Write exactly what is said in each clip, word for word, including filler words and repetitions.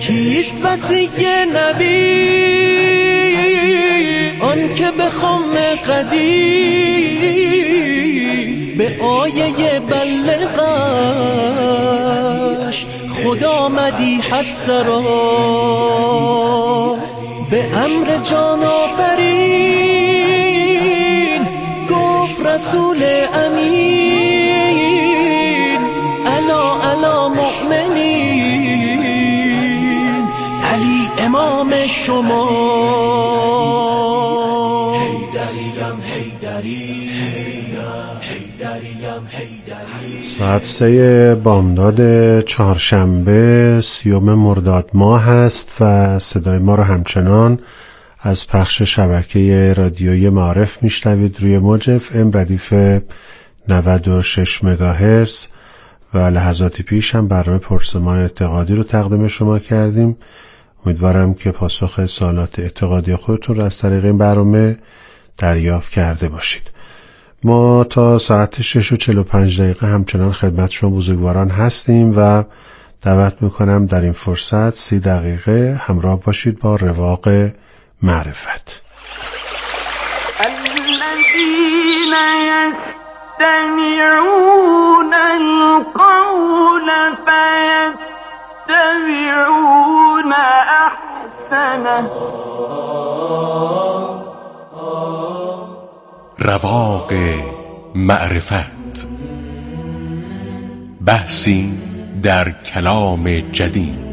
کیست وصی نبی؟ آن که به خم قدیم به آیه بلغش خدا مدیحت سراست. به امر جان آفرین گفت رسول امین الا الا مؤمنین علی امام شما. حیدریم حیدری حیدریم حیدری. ساعت سه بامداد چهارشنبه سیوم مرداد ماه هست و صدای ما رو همچنان از پخش شبکه رادیویی معارف میشنوید روی موج اف ام ردیف نود و شش مگاهرتز و لحظاتی پیش هم برنامه پرسمان اعتقادی رو تقدیم شما کردیم. امیدوارم که پاسخ سوالات اعتقادی خودتون رو از طریق این برنامه دریافت کرده باشید. ما تا ساعت شش و چهل و پنج دقیقه همچنان خدمت شما بزرگواران هستیم و دعوت میکنم در این فرصت سی دقیقه همراه باشید با رواق معرفت. الذين يستمعون القول فيتبعون احسنه. رواق معرفت، بحثی در کلام جدید.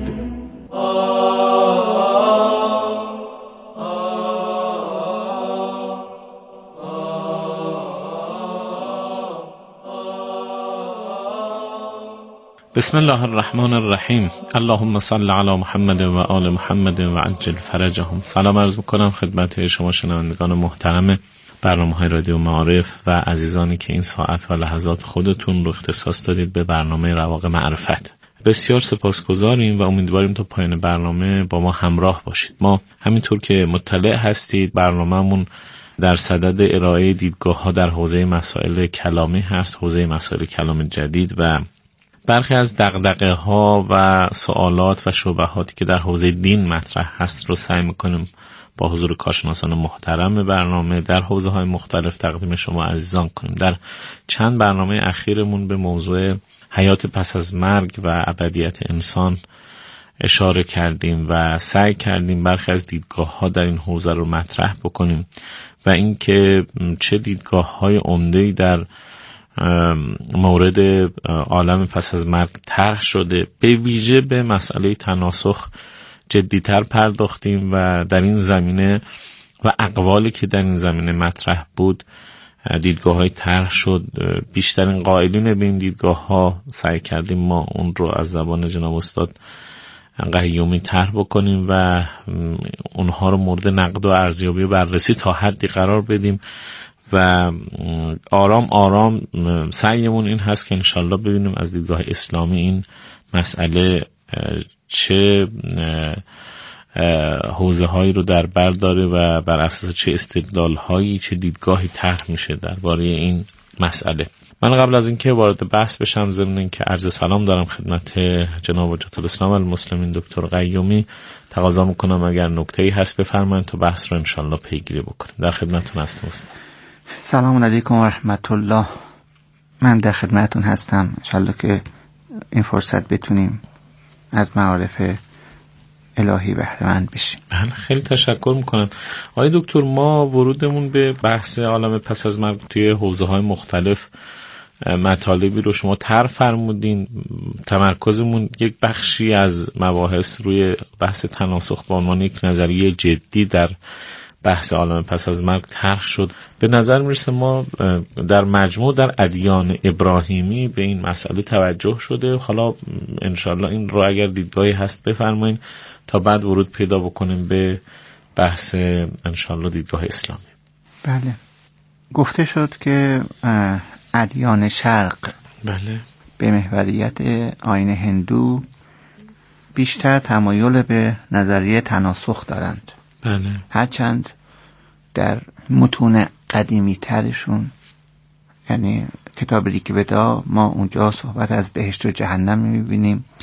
بسم الله الرحمن الرحیم. اللهم صل علی محمد و آل محمد و عجل فرجهم. سلام عرض میکنم خدمت شما شنوندگان محترم برنامه‌های رادیو معارف و عزیزانی که این ساعت و لحظات خودتون رو اختصاص دادید به برنامه رواق معرفت. بسیار سپاسگزاریم و امیدواریم تا پایان برنامه با ما همراه باشید. ما همینطور که مطلع هستید برنامه‌مون در صدد ارائه دیدگاه‌ها در حوزه مسائل کلامی هست، حوزه مسائل کلام جدید و برخی از دغدغه‌ها و سوالات و شبهاتی که در حوزه دین مطرح هست رو سعی می‌کنیم با حضور کارشناسان محترم برنامه در حوزه‌های مختلف تقدیم شما عزیزان کنیم. در چند برنامه اخیرمون به موضوع حیات پس از مرگ و ابدیت انسان اشاره کردیم و سعی کردیم برخی از دیدگاه‌ها در این حوزه رو مطرح بکنیم و اینکه چه دیدگاه‌های عمده‌ای در مورد عالم پس از مرگ طرح شده. به ویژه به مسئله تناسخ جدی‌تر پرداختیم و در این زمینه و اقوالی که در این زمینه مطرح بود دیدگاه‌های طرح شد. بیشترین قائلین به این دیدگاه‌ها سعی کردیم ما اون رو از زبان جناب استاد قیومی طرح بکنیم و اونها رو مورد نقد و ارزیابی و بررسی تا حدی قرار بدیم و آرام آرام سعیمون این هست که انشالله ببینیم از دیدگاه اسلامی این مسئله چه حوزه هایی رو در بر داره و بر اساس چه استدلال هایی چه دیدگاهی طرح میشه درباره این مسئله. من قبل از اینکه وارد بحث بشم ضمن اینکه عرض سلام دارم خدمت جناب حجت الاسلام المسلمین دکتر قیومی، تقاضا میکنم اگر نکته‌ای هست بفرمایید تا بحث رو انشالله پیگیری بکنیم. در خدمتتون هستم استاد. سلام علیکم و رحمت الله. من در خدمتتون هستم. انشالله که این فرصت بتونیم از معارف الهی بهره مند بشیم. من خیلی تشکر میکنم. آقای دکتر، ما ورودمون به بحث عالم پس از مرگ توی حوزه‌های مختلف مطالبی رو شما طرح فرمودین. تمرکزمون یک بخشی از مباحث روی بحث تناسخ به عنوان یک نظریه جدی در بحث عالم پس از مرگ طرح شد. به نظر میرسه ما در مجموع در ادیان ابراهیمی به این مسئله توجه شده. حالا انشالله این رو اگر دیدگاهی هست بفرمایید تا بعد ورود پیدا بکنیم به بحث انشالله دیدگاه اسلامی. بله، گفته شد که ادیان شرق بله به محوریت آیین هندو بیشتر تمایل به نظریه تناسخ دارند. بله. هرچند در متون قدیمی ترشون یعنی کتاب ریگ ودا ما اونجا صحبت از بهشت و جهنم میبینیم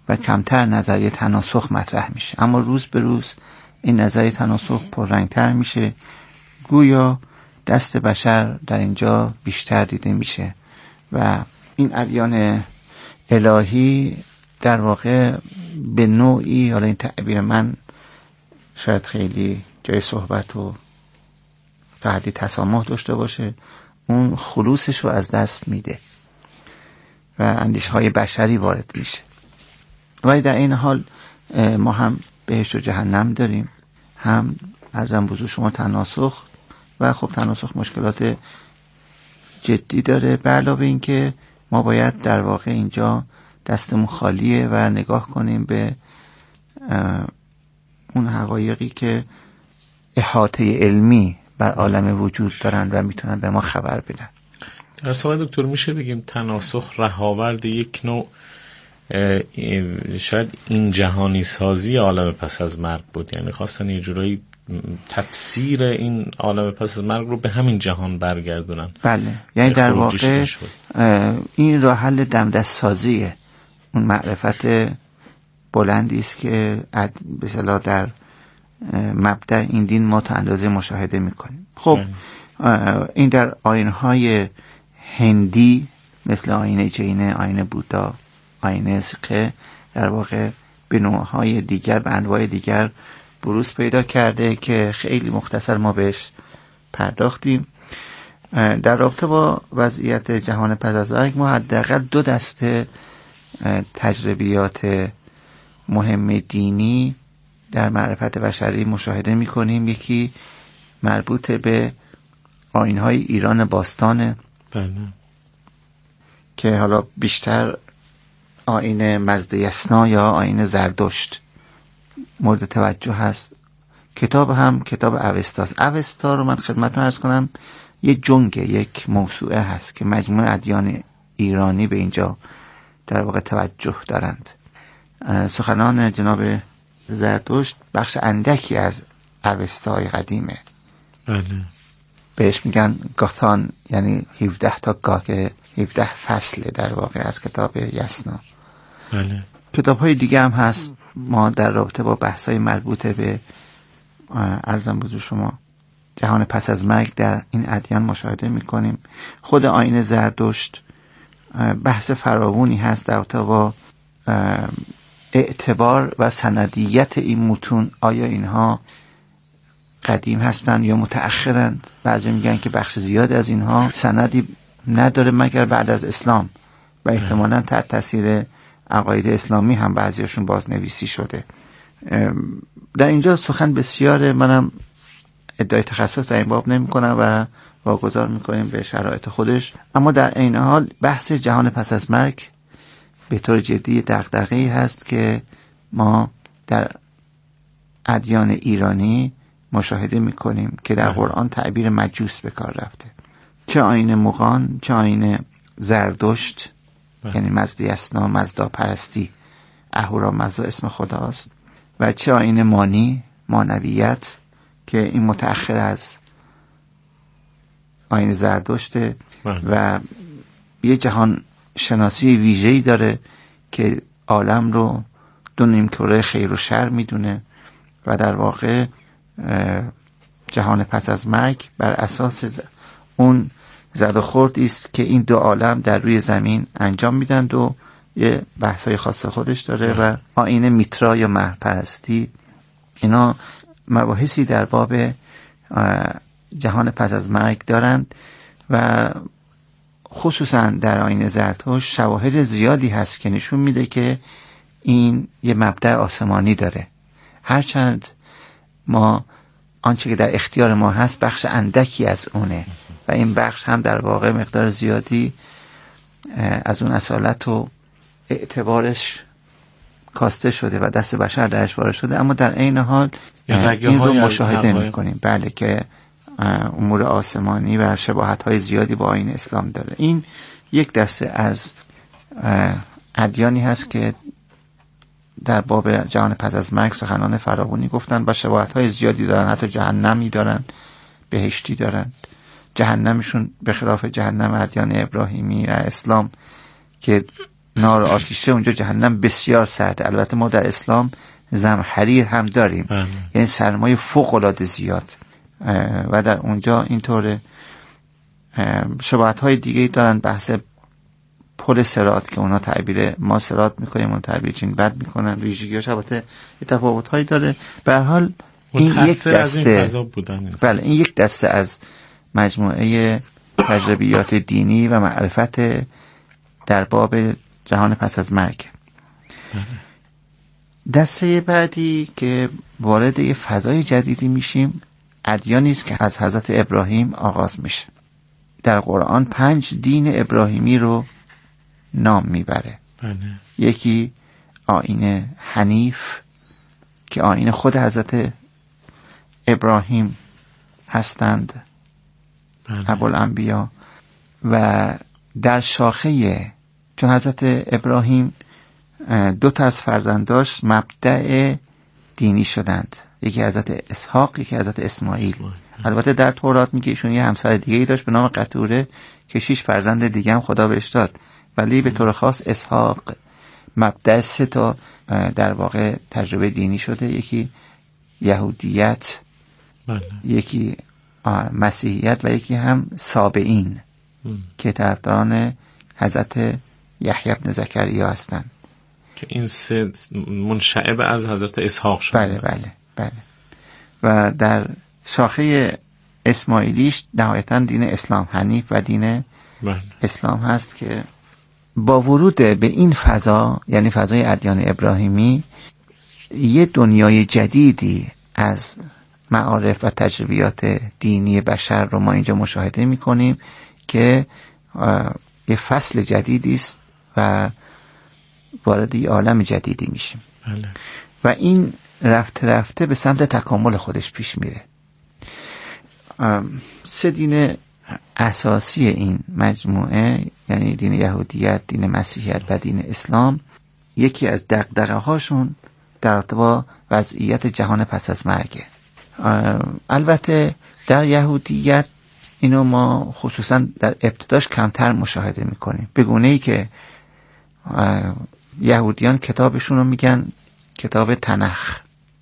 و کمتر نظریه تناسخ مطرح میشه. اما روز به روز این نظریه تناسخ پررنگتر میشه، گویا دست بشر در اینجا بیشتر دیده میشه و این ادیان الهی در واقع به نوعی، حالا این تعبیر من شاید خیلی جای صحبت و تا حدی تسامح داشته باشه، اون خلوصش رو از دست میده و اندیشه های بشری وارد میشه. ولی در این حال ما هم بهشت و جهنم داریم، هم عرضم بزرگ شما تناسخ، و خب تناسخ مشکلات جدی داره. به علاوه این که ما باید در واقع اینجا دستمون خالیه و نگاه کنیم به اون حقایقی که احاطه علمی بر عالم وجود دارن و میتونن به ما خبر بدن. در سوال دکتر میشه بگیم تناسخ رهاورد یک نوع شاید این جهانی سازی عالم پس از مرگ بود، یعنی خواستن یه جورایی تفسیر این عالم پس از مرگ رو به همین جهان برگردونن. بله، یعنی در واقع این راه حل دمدست سازیه، اون معرفت بلندی است که به اصطلاح در مبدأ این دین ما تا اندازه مشاهده میکنیم. خب این در آیین‌های هندی مثل آیین جین، آیین بودا، آیین سیخ در واقع به نوع‌های دیگر، به انواع دیگر بروز پیدا کرده که خیلی مختصر ما بهش پرداختیم. در رابطه با وضعیت جهان پس از مرگ ما حداقل دو دسته تجربیات مهم دینی در معرفت بشری مشاهده می‌کنیم. یکی مربوط به آیین‌های ایران باستانه، بله، که حالا بیشتر آیین مزدیسنا یا آیین زردشت مورد توجه هست. کتاب هم کتاب اوستاست. اوستا رو من خدمتتون عرض کنم یه جنگ، یک موسوعه هست که مجموعه ادیان ایرانی به اینجا در واقع توجه دارند. سخنان جناب زردشت بخش اندکی از اوستای قدیمه. بله. بهش میگن گاثان، یعنی هفده تا گاث که هفده فصله در واقع از کتاب یسنا. بله. کتاب های دیگه هم هست ما در رابطه با بحث های مربوط به عرضم بزرگ شما جهان پس از مرگ در این ادیان مشاهده میکنیم. خود آیین زردشت بحث فراوانی هست در رابطه با اعتبار و سندیت این متون، آیا اینها قدیم هستن یا متأخرن. بعضی میگن که بخش زیاد از اینها سندی نداره مگر بعد از اسلام و احتمالاً تحت تاثیر عقاید اسلامی هم بعضیاشون بازنویسی شده. در اینجا سخن بسیار، منم ادعای تخصص در این باب نمی کنم و واگذار میکنیم به شرایط خودش، اما در این حال بحث جهان پس از مرگ به طور جدی دغدغه‌ای هست که ما در ادیان ایرانی مشاهده میکنیم که در قرآن تعبیر مجوس به کار رفته، چه آیین مغان، چه آیین زردشت یعنی مزدیسنا، مزدا پرستی، اهورا مزدا اسم خداست، و چه آیین مانی، مانویت که این متأخر از آیین زردشته و یه جهان شناسی ویژه‌ای داره که عالم رو دو نیمکره خیر و شر میدونه و در واقع جهان پس از مرگ بر اساس اون زد و خوردی است که این دو عالم در روی زمین انجام میدن و یه بحثای خاص خودش داره. و آیین میترا یا مه پرستی، اینا مباحثی در باب جهان پس از مرگ دارند و خصوصا در آیین زرتشت شواهد زیادی هست که نشون میده که این یه مبدأ آسمانی داره، هرچند ما آنچه که در اختیار ما هست بخش اندکی از اونه و این بخش هم در واقع مقدار زیادی از اون اصالت و اعتبارش کاسته شده و دست بشر درش وارد شده، اما در عین حال این رو مشاهده میکنیم بله که امور آسمانی و شباهت‌های زیادی با آیین اسلام داره. این یک دسته از ادیانی هست که در باب جهان پس از مرگ سخنان فراوانی گفتن و شباهت‌های زیادی دارن، حتی جهنمی دارن، بهشتی دارن. جهنمشون به خلاف جهنم ادیان ابراهیمی و اسلام که نار آتیشه، اونجا جهنم بسیار سرده. البته ما در اسلام زمحریر هم داریم بله. یعنی سرمایه فوق العاده زیاد و در اونجا اینطوره. شباهت های دیگه دارن، بحث پل صراط که اونا تعبیر ما صراط میکنیم، اون تعبیر چین بد میکنن، ویژگیاش البته تفاوت هایی داره. به هر حال این یک دسته این بله این یک دسته از مجموعه تجربیات دینی و معرفت در باب جهان پس از مرگ. بله. دسته بعدی که وارد یه فضای جدیدی میشیم، ادیانی است که از حضرت ابراهیم آغاز میشه. در قرآن پنج دین ابراهیمی رو نام میبره. بله. یکی آیین حنیف که آیین خود حضرت ابراهیم هستند، بله. ابوالانبیا. و در شاخه، چون حضرت ابراهیم دو تا از فرزنداش مبدأ دینی شدند، یکی حضرت اسحاق، یکی حضرت اسماعیل. البته در تورات میگه ایشون یه همسر دیگه ای داشت به نام قطوره که شش فرزند دیگه هم خدا بهش داد، ولی به طور خاص اسحاق مبدأ سه تا در واقع تجربه دینی شده، یکی یهودیت، بله. یکی مسیحیت و یکی هم سابعین ام. که طرفداران حضرت یحیی بن زکریا هستند که این سه منشعب از حضرت اسحاق شده. بله بله بله. و در شاخه اسماعیلیش نهایتاً دین اسلام حنیف و دین بله. اسلام هست که با ورود به این فضا، یعنی فضای ادیان ابراهیمی، یه دنیای جدیدی از معارف و تجربیات دینی بشر رو ما اینجا مشاهده می‌کنیم که یه فصل جدیدی است و وارد یه عالم جدیدی میشیم. بله. و این رفته رفته به سمت تکامل خودش پیش میره. سه دین اساسی این مجموعه، یعنی دین یهودیت، دین مسیحیت و دین اسلام، یکی از دغدغه هاشون در رابطه با وضعیت جهان پس از مرگه. البته در یهودیت اینو ما خصوصا در ابتداش کمتر مشاهده میکنیم، به گونه ای که یهودیان کتابشون رو میگن کتاب تنخ.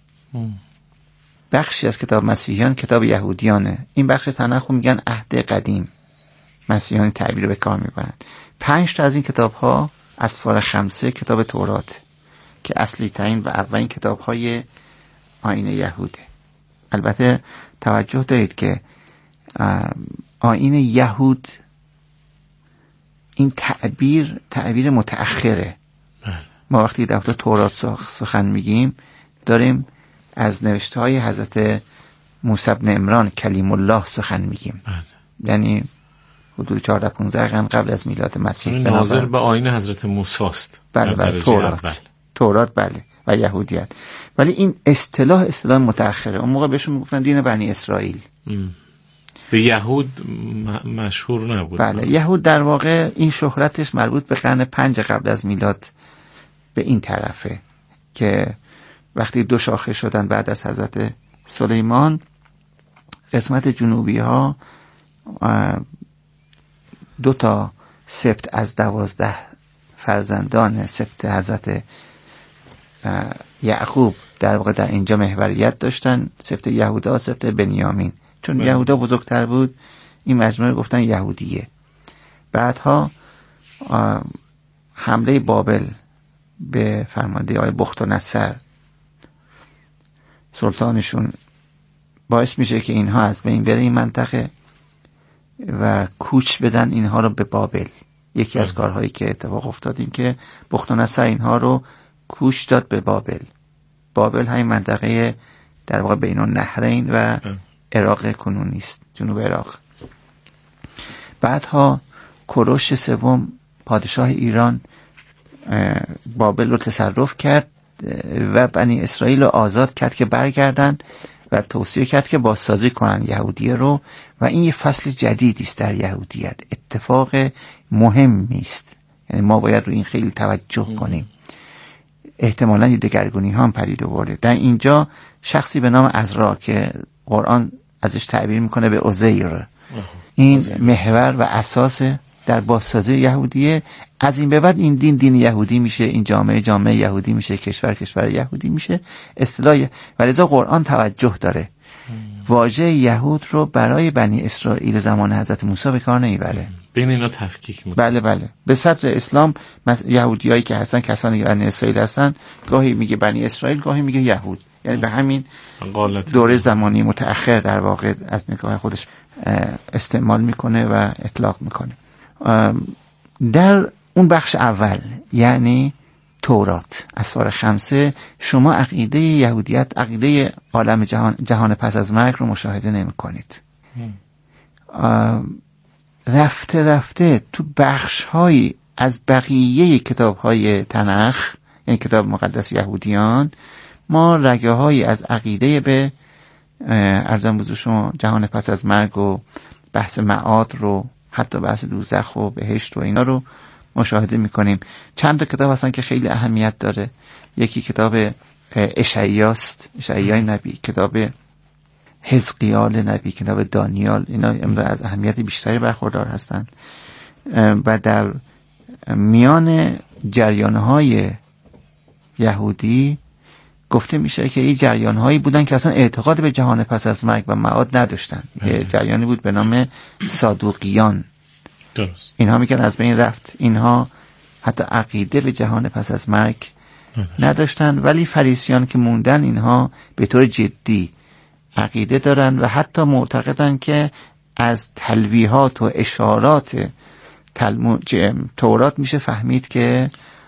بخشی از کتاب مسیحیان کتاب یهودیانه. این بخش تنخ رو میگن عهد قدیم. مسیحیان تعبیر به کار میبرن. پنج تا از این کتاب ها اسفار خمسه کتاب تورات که اصلی ترین و اولین کتاب های آیین یهوده. البته توجه دارید که آیین یهود این تعبیر تعبیر متأخره. ما وقتی در تورات سخن میگیم داریم از نوشته های حضرت موسی بن عمران کلیم الله سخن میگیم، یعنی حدود چهارده پانزده قرن قبل از میلاد مسیح. ناظر به آیین حضرت موسی است. بله بله تورات اول. تورات بله و یهودیت. ولی این اصطلاح اصطلاح متأخره. اون موقع بهشون میگفتن دین بنی اسرائیل. ام. به یهود م- مشهور نبود. بله یهود در واقع این شهرتش مربوط به قرن پنج قبل از میلاد به این طرفه که وقتی دو شاخه شدن بعد از حضرت سلیمان، قسمت جنوبی ها دو تا سبت از دوازده فرزندان سبت حضرت یعقوب در واقع در اینجا محوریت داشتن، سبت یهودا، سبت بنیامین. چون بله. یهودا بزرگتر بود این مجموعه گفتن یهودیه. بعدها حمله بابل به فرمانده آقای بخت‌نصر سلطانشون باعث میشه که اینها از بین بره این منطقه و کوچ بدن اینها رو به بابل. یکی از کارهایی که اتفاق افتاد این که بخت‌نصر اینها رو کوچ داد به بابل. بابل همین منطقه در واقع بین النهرین و عراق کنونی است، جنوب عراق. بعدها کوروش سوم پادشاه ایران بابل رو تصرف کرد و بنی اسرائیل رو آزاد کرد که برگردن و توصیه کرد که بازسازی کنن یهودیه رو و این یه فصل جدیدی است در یهودیت. اتفاق مهمی است، یعنی ما باید رو این خیلی توجه کنیم. احتمالاً یه دگرگونی ها هم پدید آورده. در اینجا شخصی به نام عزرا که قرآن ازش تعبیر میکنه به عزیر، این محور و اساس در بازسازی یهودیه. از این به بعد این دین دین یهودی میشه، این جامعه جامعه یهودی میشه، کشور کشور یهودی میشه اصطلاح. ولذا قرآن توجه داره واژه یهود رو برای بنی اسرائیل زمان حضرت موسی به کار نمیبره، بین اینا تفکیک میکنه. بله بله. به صدر اسلام یهودیایی که هستن کسانی که بنی اسرائیل هستن، گاهی میگه بنی اسرائیل گاهی میگه یهود، یعنی به همین دوره زمانی متأخر در واقع از نگاه خودش استعمال میکنه و اطلاق میکنه. در اون بخش اول یعنی تورات، اسفار خمسه، شما عقیده یهودیت، عقیده عالم جهان جهان پس از مرگ رو مشاهده نمی کنید. رفته رفته تو بخش های از بقیه کتاب های تنخ، یعنی کتاب مقدس یهودیان، ما رگه های از عقیده به ارزم بزرگ شما جهان پس از مرگ و بحث معاد رو، حتی بحث دوزخ و بهشت و اینا رو مشاهده میکنیم. چند تا کتاب هستن که خیلی اهمیت داره. یکی کتاب اشعیاست، اشعیای نبی، کتاب حزقیال نبی، کتاب دانیال، اینا امروز از اهمیت بیشتری برخوردار هستن. و در میان جریانهای یهودی گفته میشه که این جریانهایی بودن که اصلا اعتقاد به جهان پس از مرگ و معاد نداشتن. یه جریانی بود به نام صادوقیان. درست. اینها میگن از بین رفت، اینها حتی عقیده به جهان پس از مرگ نداشتن، ولی فریسیان که موندن اینها به طور جدی عقیده دارن و حتی معتقدن که از تلویحات و اشارات تورات میشه فهمید که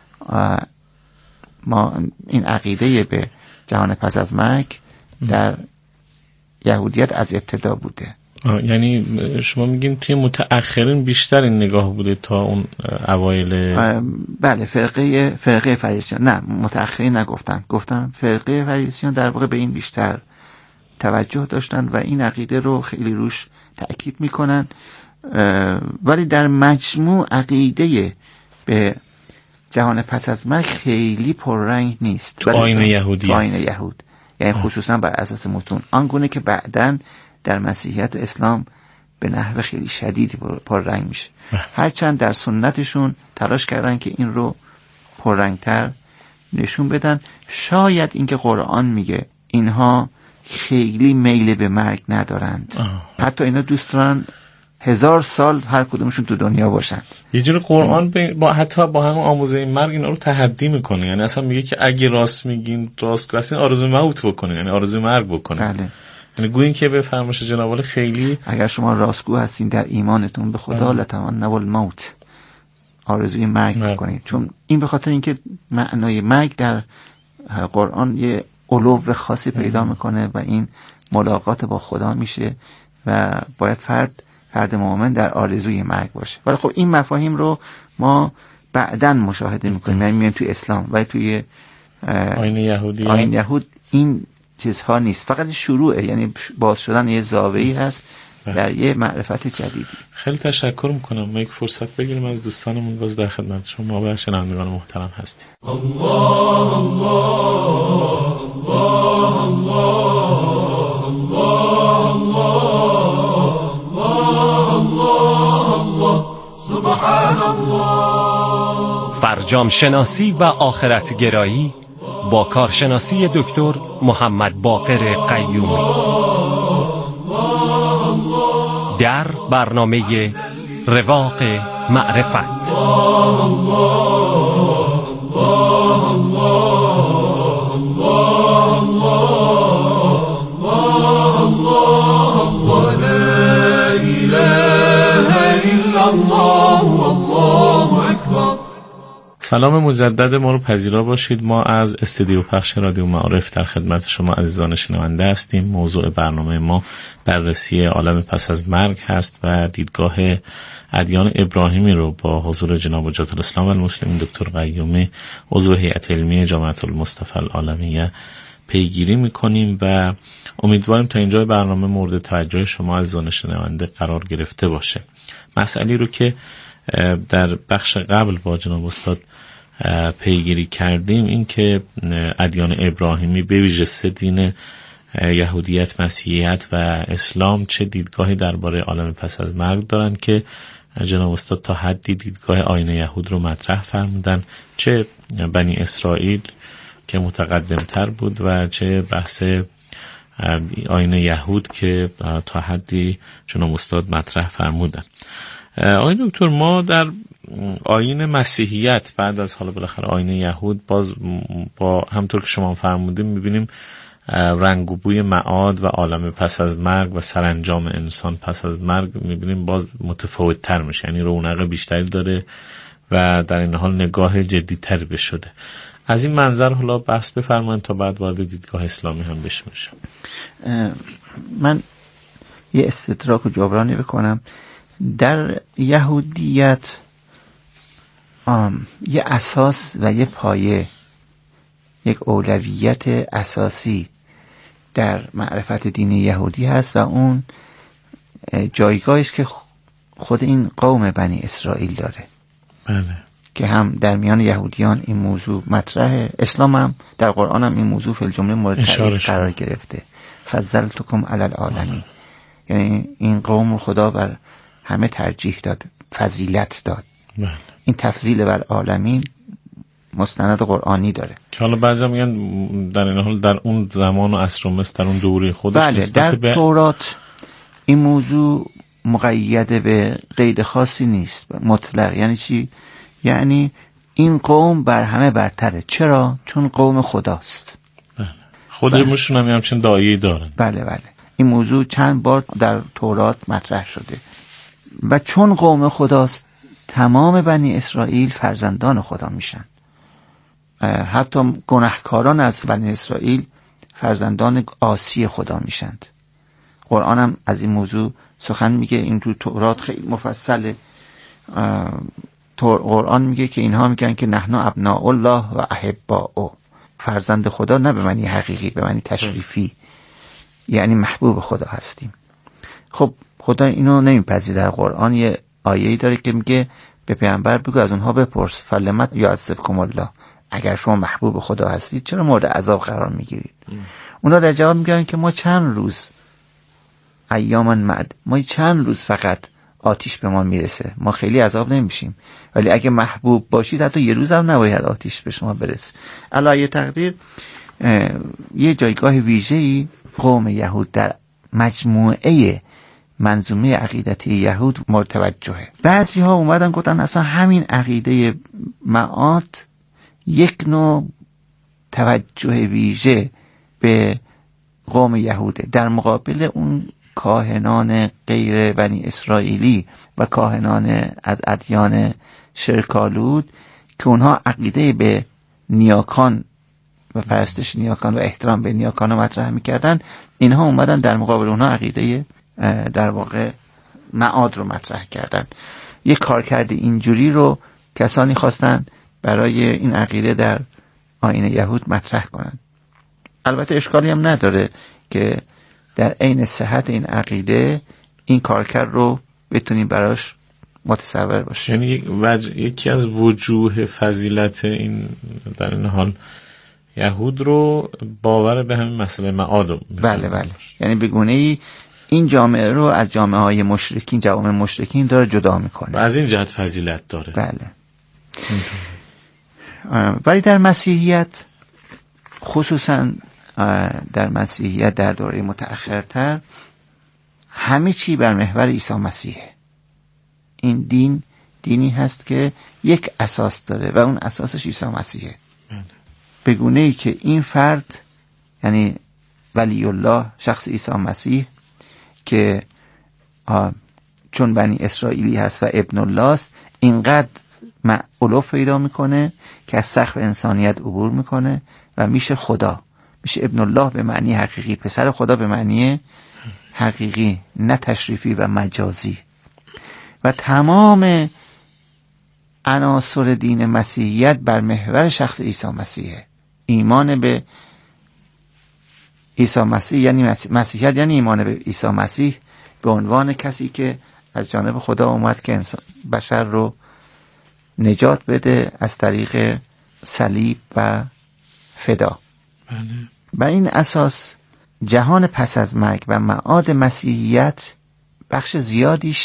ما این عقیده به جهان پس از مرگ در یهودیت از ابتدا بوده. یعنی شما میگین توی متأخرین بیشتر این نگاه بوده تا اون اوایل؟ بله، فرقه فرقه فریسیان. نه، متأخرین نگفتم، گفتم فرقه فریسیان در واقع به این بیشتر توجه داشتن و این عقیده رو خیلی روش تأکید میکنن. ولی در مجموع عقیده به جهان پس از مرگ خیلی پررنگ نیست تو آیین یهودیت، تو آیین یهود، یعنی خصوصا بر اساس متون، آنگونه که بعداً در مسیحیت اسلام به نحو خیلی شدیدی پررنگ میشه. هرچند در سنتشون تلاش کردن که این رو پررنگتر نشون بدن. شاید اینکه قرآن میگه اینها خیلی میل به مرگ ندارند، حتی اینا دوست دارن هزار سال هر کدومشون تو دنیا باشند. یه جور قرآن با حتی با همون آموزه مرگ اینا رو تحدی میکنه، یعنی اصلا میگه که اگه راست میگین راست گفتین آرزوی موت بکنه، یعنی آرزوی مرگ بکنه. بله. یعنی گویین که به فرمایش جناب عالی خیلی اگر شما راستگو هستین در ایمانتون به خدا، لتمنوا الموت، آرزوی مرگ بکنید. چون این به خاطر اینکه معنای مرگ در قرآن یه علو خاصی پیدا میکنه و این ملاقات با خدا میشه و باید فرد فرد مؤمن در آرزوی مرگ باشه. ولی خب این مفاهیم رو ما بعداً مشاهده میکنیم، یعنی میگن توی اسلام و توی آیین یهودی آیین یهود این چیزها نیست، فقط شروعه، یعنی باز شدن یه زاویه‌ای هست در یه معرفت جدیدی. خیلی تشکر میکنم. ما یک فرصت بگیریم از دوستانمون، باز در خدمت شما و شنوندگان محترم هستیم. الله الله الله الله الله سبحان الله. فرجام شناسی و آخرت گرایی با کارشناسی دکتر محمد باقر قیومی در برنامه رواق معرفت. سلام مجدد ما رو پذیرا باشید. ما از استودیو پخش رادیو معارف در خدمت شما عزیزان شنونده هستیم. موضوع برنامه ما بررسی عالم پس از مرگ هست و دیدگاه ادیان ابراهیمی رو با حضور جناب حجت الاسلام و المسلمین دکتر قیومی، عضو هیئت علمی جامعه المصطفى العالمیه، پیگیری میکنیم و امیدواریم تا اینجای برنامه مورد توجه شما عزیزان شنونده قرار گرفته باشه. مسئله رو که در بخش قبل با جناب استاد پیگیری کردیم این که ادیان ابراهیمی به ویژه سه دین یهودیت، مسیحیت و اسلام چه دیدگاهی درباره عالم پس از مرگ دارن که جناب استاد تا حدی دیدگاه آیین یهود رو مطرح فرمودن، چه بنی اسرائیل که متقدم تر بود و چه بحث آیین یهود که تا حدی جناب استاد مطرح فرمودن. آقای دکتر، ما در آیین مسیحیت بعد از حالا بالاخره آیین یهود باز با همطور که شما فرمودیم میبینیم رنگ و بوی معاد و عالم پس از مرگ و سرانجام انسان پس از مرگ میبینیم باز متفاوت تر میشه، یعنی رونق بیشتری داره و در این حال نگاه جدی تر بشده. از این منظر حالا بحث بفرمایید تا بعد وارد دیدگاه اسلامی هم بشه میشه. من یه استدراک و جبرانی بکنم. در یهودیت آم، یه اساس و یه پایه، یک اولویت اساسی در معرفت دینی یهودی هست و اون جایگاهی است که خود این قوم بنی اسرائیل داره. بله. که هم در میان یهودیان این موضوع مطرحه، اسلام هم در قرآن هم این موضوع فی الجمله مورد تأکید قرار گرفته. فضلتکم علی العالمین، یعنی این قوم رو خدا بر همه ترجیح داد، فضیلت داد. بله. این تفضیل بر عالمین مستند قرآنی داره که حالا بعضی میگن در این حال در اون زمان و عصر و مصر در اون دوره خودش بله در به... تورات این موضوع مقید به قید خاصی نیست، مطلق. یعنی چی؟ یعنی این قوم بر همه برتره. چرا؟ چون قوم خداست. بله. خودمون هم همچین داعیه‌ای دارن. بله بله این موضوع چند بار در تورات مطرح شده و چون قوم خداست تمام بنی اسرائیل فرزندان خدا میشن. حتی گناهکاران از بنی اسرائیل فرزندان عاصی خدا میشند. قرآن هم از این موضوع سخن میگه، این تو تورات خیلی مفصله. قرآن میگه که اینها میگن که نحن ابناء الله و احباؤه، فرزند خدا نه به معنی حقیقی، به معنی تشریفی، یعنی محبوب خدا هستیم. خب خدا اینو نمیپذیره. در قرآن یه آیه‌ای داره که میگه به پیامبر بگو از اونها بپرس فلمت یعذبکم الله، اگر شما محبوب خدا هستید چرا مورد عذاب قرار میگیرید؟ اونا در جواب میگن که ما چند روز ایامن معد، ما چند روز فقط آتیش به ما میرسه، ما خیلی عذاب نمیشیم، ولی اگه محبوب باشید حتی یه روز هم نباید آتیش به شما برسه. علاوه تقدیر یه جایگاه ویژه‌ای قوم یهود در مجموعه منظومه عقیدتی یهود مرتوجهه. بعضی ها اومدن گفتن اصلا همین عقیده معاد یک نوع توجه ویژه به قوم یهوده در مقابل اون کاهنان غیر بنی اسرائیلی و کاهنان از ادیان شرکالود که اونها عقیده به نیاکان و پرستش نیاکان و احترام به نیاکان رو مطرح میکردن. اینها اومدن در مقابل اونها عقیده در واقع معاد رو مطرح کردن. یک کارکرد اینجوری رو کسانی خواستن برای این عقیده در آیین یهود مطرح کنن. البته اشکالی هم نداره که در عین صحت این عقیده این کارکرد رو بتونیم براش متصور باشیم. یعنی یک وجه، یکی از وجوه فضیلت این در این حال یهود رو باور به همین مسئله معاد. بله بله یعنی به گونه‌ای این جامعه رو از جامعه های مشرکین، جوامع مشرکین داره جدا میکنه. و از این جهت فضیلت داره. بله. ولی در مسیحیت، خصوصا در مسیحیت در دوره متأخرتر، همه چی بر محور عیسی مسیحه. این دین دینی هست که یک اساس داره و اون اساسش عیسی مسیحه. به گونه‌ای که این فرد، یعنی ولی الله، شخص عیسی مسیح که چون بنی اسرائیلی هست و ابن الله است، اینقدر علوف پیدا میکنه که از سقف انسانیت عبور میکنه و میشه خدا، میشه ابن الله به معنی حقیقی، پسر خدا به معنی حقیقی، نه تشریفی و مجازی. و تمام عناصر دین مسیحیت بر محور شخص عیسی مسیحه. ایمان به عیسی مسیح یعنی مسیح. مسیحیت یعنی ایمان به عیسی مسیح به عنوان کسی که از جانب خدا اومد که انسان بشر رو نجات بده از طریق صلیب و فدا. بله. بر این اساس جهان پس از مرگ و معاد مسیحیت بخش زیادیش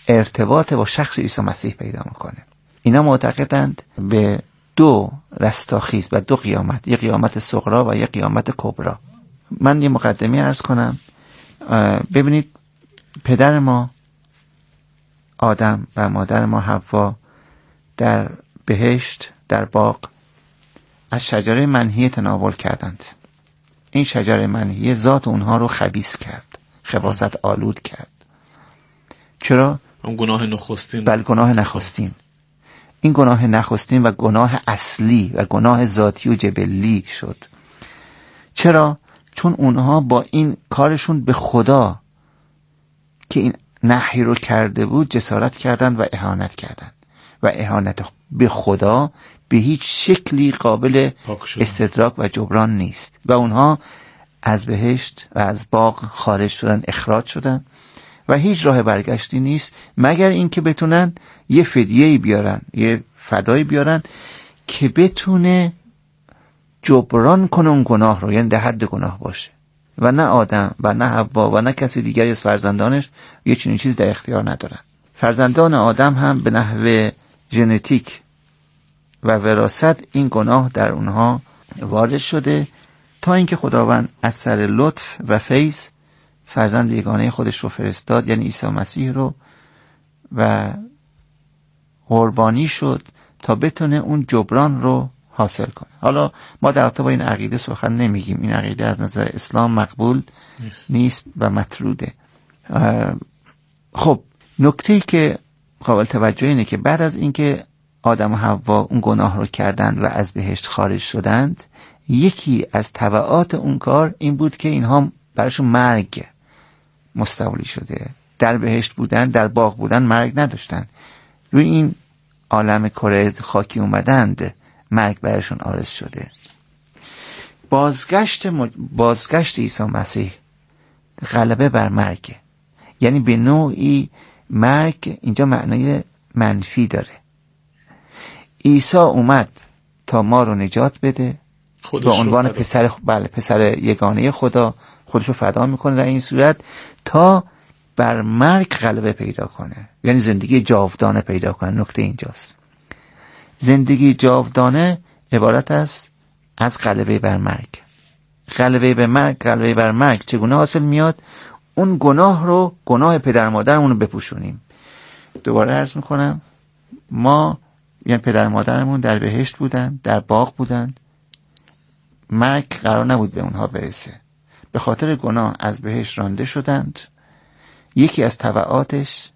ارتباط با شخص عیسی مسیح پیدا میکنه. اینا معتقدند به دو رستاخیز و دو قیامت، یک قیامت صغرا و یک قیامت کبرا. من یه مقدمه عرض کنم. ببینید، پدر ما آدم و مادر ما حوا در بهشت در باغ از شجره منهیه تناول کردند. این شجره منهیه ذات اونها رو خبیث کرد، خباثت آلود کرد. چرا؟ اون گناه نخستین. بله، گناه نخستین. این گناه نخستین و گناه اصلی و گناه ذاتی و جبلی شد. چرا؟ چون اونها با این کارشون به خدا که این نهی رو کرده بود جسارت کردن و اهانت کردن و اهانت به خدا به هیچ شکلی قابل استدراک و جبران نیست و اونها از بهشت و از باغ خارج شدن، اخراج شدن و هیچ راه برگشتی نیست مگر این که بتونن یه فدیه‌ای بیارن، یه فدایی بیارن که بتونه جبران کنه اون گناه رو، یعنی در حد گناه باشه. و نه آدم و نه حوا و نه کسی دیگری از فرزندانش یه چنین چیز در اختیار ندارن. فرزندان آدم هم به نحو ژنتیک و وراثت این گناه در اونها وارد شده تا اینکه خداوند از سر لطف و فیض فرزند یگانه خودش رو فرستاد، یعنی عیسی مسیح رو، و قربانی شد تا بتونه اون جبران رو حاصل کنه. حالا ما در رابطه با این عقیده سخن نمیگیم، این عقیده از نظر اسلام مقبول نیست, نیست و مطروده. خب نکته‌ای که قابل توجه اینه که بعد از اینکه آدم و حوا اون گناه رو کردند و از بهشت خارج شدند، یکی از تبعات اون کار این بود که اینها براشون مرگ مستولی شده. در بهشت بودن، در باغ بودن، مرگ نداشتن. روی این عالم کره خاکی اومدند، مرگ برایشون آرز شده. بازگشت مج... بازگشت عیسی مسیح غلبه بر مرگ، یعنی به نوعی مرگ اینجا معنای منفی داره. عیسی اومد تا ما رو نجات بده، به عنوان پسر بله پسر یگانه خدا خودشو فدا میکنه در این صورت تا بر مرگ غلبه پیدا کنه، یعنی زندگی جاودانه پیدا کنه. نکته اینجاست، زندگی جاودانه عبارت است از غلبه بر مرگ. غلبه بر مرگ غلبه بر مرگ چگونه حاصل میاد؟ اون گناه رو، گناه پدر مادرمون رو بپوشونیم. دوباره عرض میکنم، ما یعنی پدر مادرمون در بهشت بودن، در باغ بودن، مرگ قرار نبود به اونها برسه. به خاطر گناه از بهشت رانده شدند. یکی از تبعاتش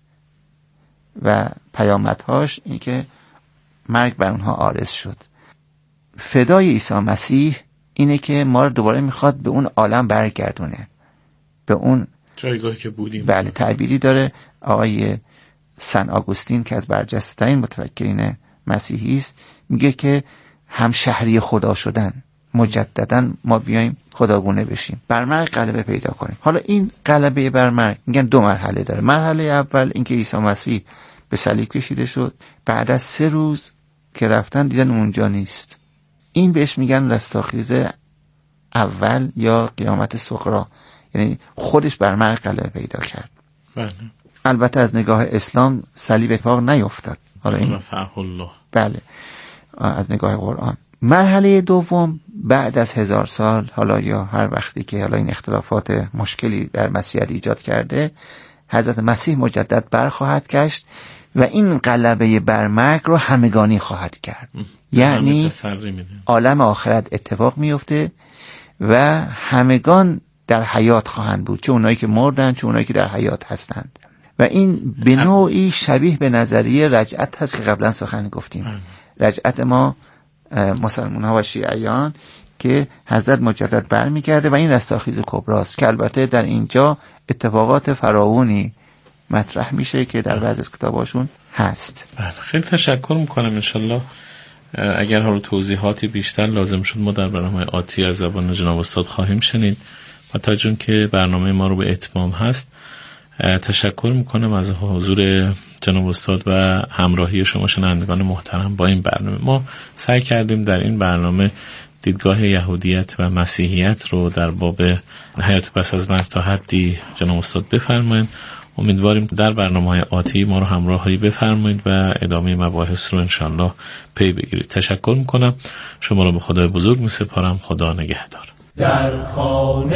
و پیامدهاش این که مرگ بر اونها عارض شد. فدای عیسی مسیح اینه که ما رو دوباره میخواد به اون عالم برگردونه، به اون جایگاهی که بودیم. بله، تعبیری داره آقای سن آگوستین که از برجسته ترین متفکرین مسیحی است، میگه که هم شهری خدا شدن، مجددا ما بیایم خداگونه بشیم، بر مرگ غلبه پیدا کنیم. حالا این غلبه بر مرگ میگن دو مرحله داره. مرحله اول اینکه عیسی مسیح به صلیب کشیده شد، بعد از سه روز که رفتن دیدن اونجا نیست. این بهش میگن رستاخیز اول یا قیامت صغرا، یعنی خودش بر مرگ غلبه پیدا کرد. بله. البته از نگاه اسلام صلیب اتفاق نیفتاد. حالا این الله. بله، از نگاه قرآن. مرحله دوم بعد از هزار سال، حالا یا هر وقتی که حالا این اختلافات مشکلی در مسیحیت ایجاد کرده، حضرت مسیح مجدد برخواهد گشت و این غلبه بر مرگ رو همگانی خواهد کرد. یعنی عالم آخرت اتفاق میفته و همگان در حیات خواهند بود، چه اونایی که مردن چه اونایی که در حیات هستند. و این به نوعی شبیه به نظریه رجعت هست که قبلا سخن گفتیم. رجعت ما مسلمان ها و شیعیان که حضرت مجدد برمیگرده و این رستاخیز کبراست که البته در اینجا اتفاقات فراوانی مطرح میشه که در بعضی از کتاباشون هست. بله، خیلی تشکر میکنم. انشالله اگر حالا توضیحاتی بیشتر لازم شد ما در برنامه آتی از زبان جناب استاد خواهیم شنید. و تا جون که برنامه ما رو به اتمام هست، تشکر میکنم از حضور جناب استاد و همراهی شما شنوندگان محترم با این برنامه. ما سعی کردیم در این برنامه دیدگاه یهودیت و مسیحیت رو در باب حیات پس از مرگ تا حدی جناب استاد بفرمایید. امیدواریم در برنامه‌های آتی ما رو همراهی بفرمایید و ادامه مباحث رو انشالله پی بگیرید. تشکر میکنم. شما رو به خدای بزرگ میسپارم. خدا نگهدار. در خانه